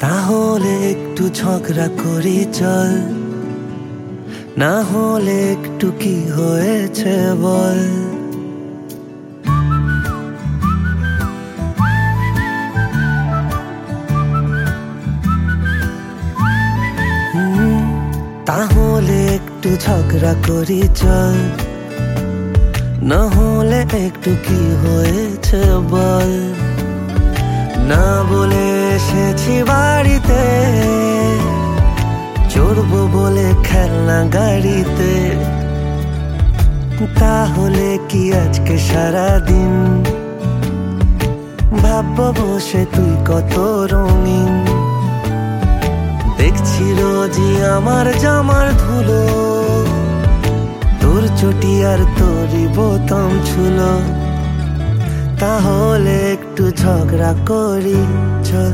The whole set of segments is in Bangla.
তাহলে একটু ঝগড়া করি চল, না হলে একটু কি হয়েছে বল। তাহলে একটু ঝগড়া করি চল, না হলে একটু কি হয়েছে বল। না বলে এসেছি বাড়িতে, চড়বো বলে খেলনা গাড়িতে। তাহলে কি আজকে সারাদিন ভাববো বসে তুই কত রঙিন। দেখছি রোজই আমার জামার ধুলো, তোর চটি আর তোরই বোতাম ছুলো। তাহলে একটু ঝগড়া করি চল।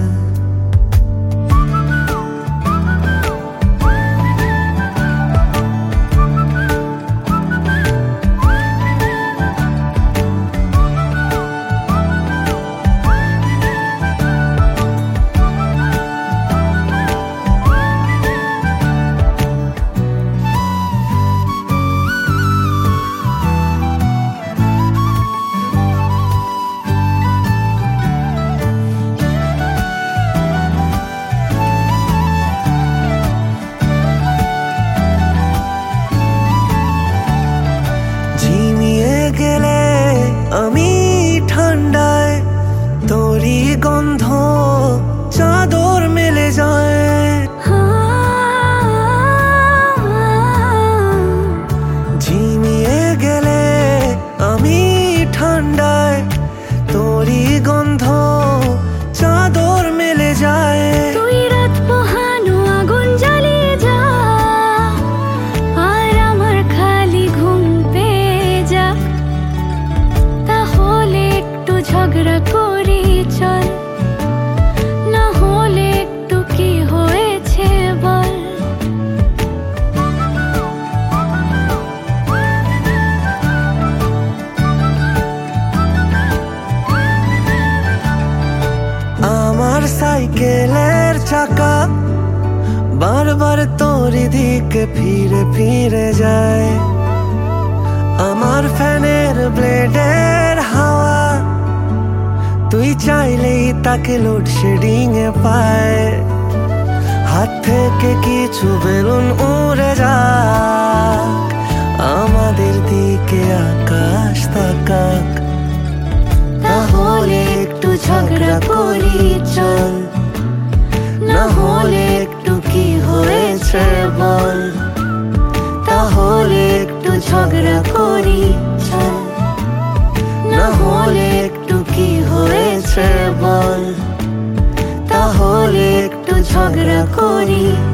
আমি ঠান্ডায় তোরই গন্ধ চাদর মেলে যায়। ঝিমিয়ে গেলে আমি ঠান্ডায় তোরই গন্ধ চাদর মেলে যায়। তুই রাত পোহানো আগুন জ্বালিয়ে যা, আর আমার খালি ঘুম পেয়ে যা। তাহলে একটু ঝগড়া করি চল, না হলে একটু কি হয়েছে বল। আমার সাইকেলের চাকা বারবার তোর দিকে ফিরে ফিরে যায়। আমার ফ্যানের ব্লেডের হাওয়া তুই চাইলেই তাকে লোডশেডিং এ পায়। হাত থেকে কিছু বেলুন উড়ে যাক, আমাদের দিকে আকাশ তাকাক। তাহলে একটু ঝগড়া করি চল, না হলে একটু কি হয়েছে বল। তাহলে একটু ঝগড়া করি চল, না হলে একটু কি হয়েছে বল। তাহলে একটু ঝগড়া করি